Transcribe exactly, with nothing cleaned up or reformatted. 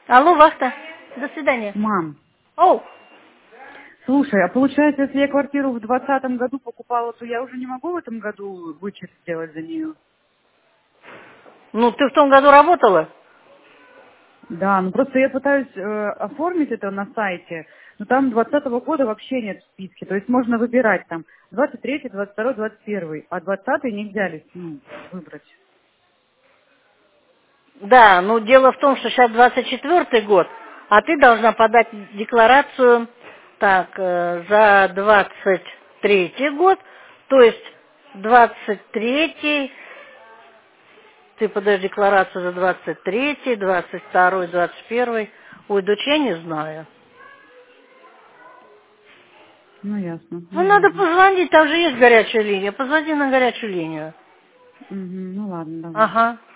Алло, вахта. До свидания. Мам, Оу. слушай, а получается, если я квартиру в двадцатом году покупала, то я уже не могу в этом году вычет сделать за нее? Ну, ты в том году работала? Да, ну просто я пытаюсь э, оформить это на сайте, но там двадцатого года вообще нет в списке. То есть можно выбирать там двадцать третий, двадцать второй, двадцать первый, а двадцатый нельзя ли, ну, выбрать. Да, ну дело в том, что сейчас двадцать четвёртый год, а ты должна подать декларацию так, э, за двадцать третий год, то есть двадцать третий, ты подаешь декларацию за двадцать третий, двадцать второй, двадцать первый. Ой, дочь, я не знаю. Ну, ясно, Ну, ну надо ладно. позвонить, там же есть горячая линия. Позвони на горячую линию. Угу, ну ладно, давай. Ага.